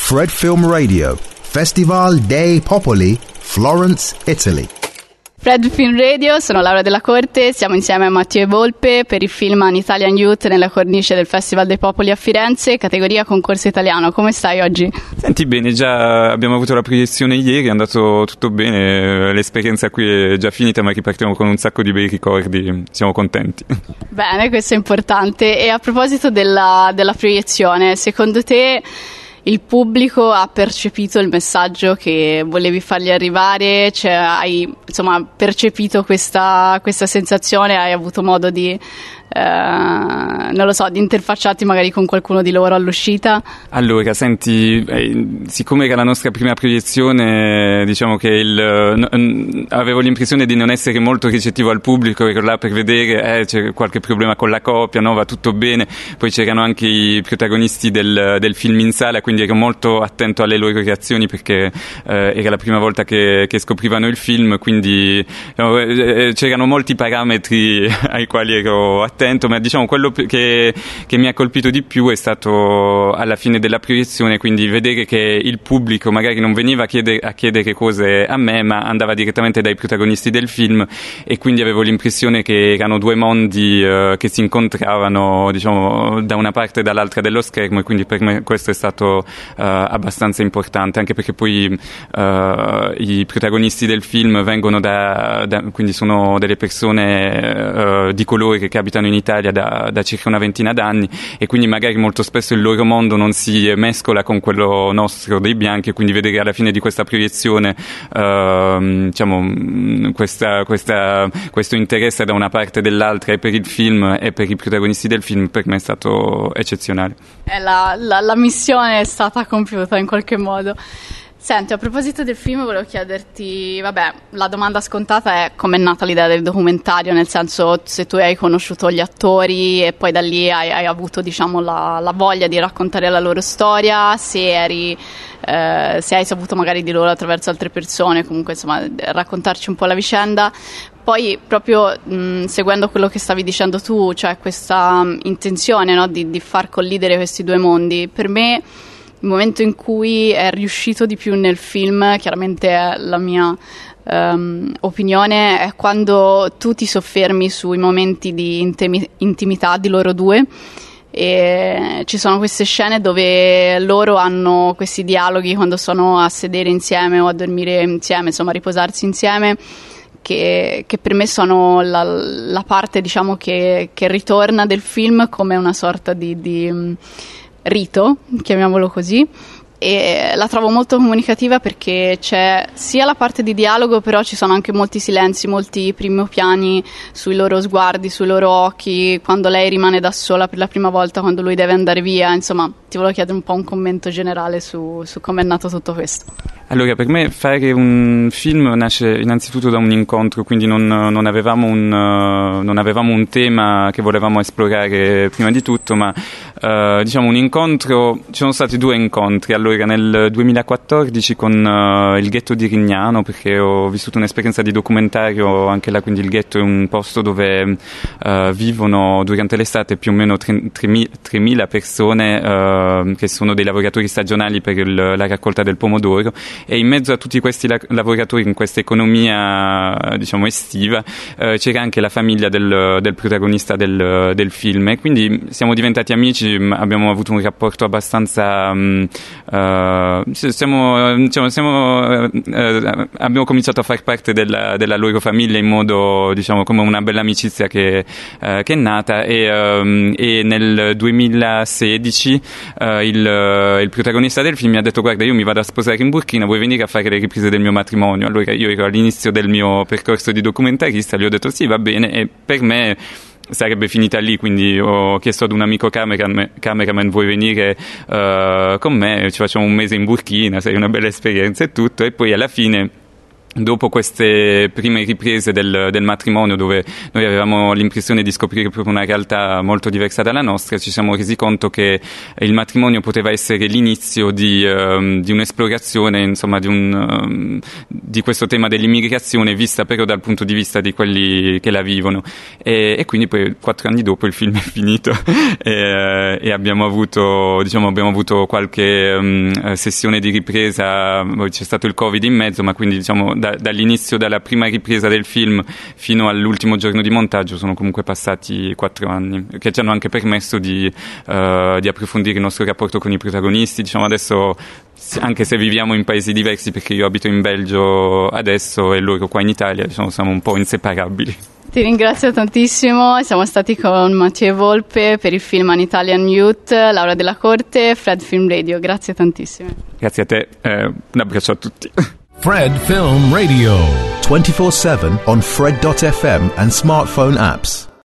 Fred Film Radio, Festival dei Popoli, Florence, Italy. Fred Film Radio, sono Laura Della Corte, siamo insieme a Matteo Volpe per il film An Italian Youth nella cornice del Festival dei Popoli a Firenze, categoria concorso italiano. Come stai oggi? Senti bene, già abbiamo avuto la proiezione ieri, è andato tutto bene, l'esperienza qui è già finita ma ripartiamo con un sacco di bei ricordi, siamo contenti. Bene, questo è importante. E a proposito della proiezione, secondo te il pubblico ha percepito il messaggio che volevi fargli arrivare? Cioè, hai percepito questa sensazione? Hai avuto modo di di interfacciarti magari con qualcuno di loro all'uscita? Allora, senti, siccome era la nostra prima proiezione, diciamo che avevo l'impressione di non essere molto ricettivo al pubblico, ero là per vedere c'è qualche problema con la coppia, no, va tutto bene. Poi c'erano anche i protagonisti del film in sala, quindi ero molto attento alle loro reazioni perché era la prima volta che scoprivano il film, quindi c'erano molti parametri ai quali ero attento, ma diciamo quello che mi ha colpito di più è stato alla fine della proiezione, quindi vedere che il pubblico magari non veniva a chiedere cose a me, ma andava direttamente dai protagonisti del film, e quindi avevo l'impressione che erano due mondi che si incontravano, diciamo, da una parte e dall'altra dello schermo, e quindi per me questo è stato abbastanza importante, anche perché poi i protagonisti del film vengono quindi sono delle persone di colore che abitano in Italia da circa una ventina d'anni, e quindi magari molto spesso il loro mondo non si mescola con quello nostro dei bianchi, e quindi vedere alla fine di questa proiezione questo interesse da una parte e dell'altra, e per il film e per i protagonisti del film, per me è stato eccezionale. La missione è stata compiuta in qualche modo. Senti, a proposito del film volevo chiederti, la domanda scontata è come è nata l'idea del documentario, nel senso, se tu hai conosciuto gli attori e poi da lì hai avuto, diciamo, la voglia di raccontare la loro storia, se hai saputo magari di loro attraverso altre persone, comunque insomma raccontarci un po' la vicenda. Poi proprio seguendo quello che stavi dicendo tu, cioè questa intenzione, no, di far collidere questi due mondi, per me il momento in cui è riuscito di più nel film, chiaramente è la mia opinione, è quando tu ti soffermi sui momenti di intimità di loro due, e ci sono queste scene dove loro hanno questi dialoghi quando sono a sedere insieme o a dormire insieme, insomma a riposarsi insieme, che per me sono la parte, diciamo, che ritorna del film come una sorta di rito, chiamiamolo così, e la trovo molto comunicativa perché c'è sia la parte di dialogo, però ci sono anche molti silenzi, molti primi piani sui loro sguardi, sui loro occhi, quando lei rimane da sola per la prima volta, quando lui deve andare via. Insomma, ti volevo chiedere un po' un commento generale su come è nato tutto questo. Allora, per me fare un film nasce innanzitutto da un incontro, quindi non avevamo un tema che volevamo esplorare prima di tutto, ma diciamo un incontro. Ci sono stati due incontri. Allora, nel 2014 con il ghetto di Rignano, perché ho vissuto un'esperienza di documentario anche là, quindi il ghetto è un posto dove vivono durante l'estate più o meno 3.000 persone che sono dei lavoratori stagionali per la raccolta del pomodoro, e in mezzo a tutti questi lavoratori, in questa economia, diciamo, estiva, c'era anche la famiglia del protagonista del film, e quindi siamo diventati amici, abbiamo avuto un rapporto abbastanza abbiamo cominciato a far parte della loro famiglia in modo, diciamo, come una bella amicizia che è nata, e nel 2016 il protagonista del film mi ha detto: guarda, io mi vado a sposare in Burkina, vuoi venire a fare le riprese del mio matrimonio? Allora io ero all'inizio del mio percorso di documentarista, gli ho detto sì, va bene, e per me sarebbe finita lì, quindi ho chiesto ad un amico cameraman: vuoi venire con me, ci facciamo un mese in Burkina, sei una bella esperienza e tutto. E poi alla fine dopo queste prime riprese del matrimonio, dove noi avevamo l'impressione di scoprire proprio una realtà molto diversa dalla nostra, ci siamo resi conto che il matrimonio poteva essere l'inizio di un'esplorazione, insomma, di questo tema dell'immigrazione, vista però dal punto di vista di quelli che la vivono. E quindi poi 4 anni dopo il film è finito e abbiamo avuto qualche sessione di ripresa, poi c'è stato il Covid in mezzo, ma quindi dall'inizio, dalla prima ripresa del film fino all'ultimo giorno di montaggio sono comunque passati 4 anni, che ci hanno anche permesso di approfondire il nostro rapporto con i protagonisti. Adesso, anche se viviamo in paesi diversi, perché io abito in Belgio adesso e loro qua in Italia, siamo un po' inseparabili. Ti ringrazio tantissimo, siamo stati con Mathieu Volpe per il film An Italian Youth, Laura Della Corte, Fred Film Radio, grazie tantissimo. Grazie a te, un abbraccio a tutti. Fred Film Radio. 24/7 on Fred.fm and smartphone apps.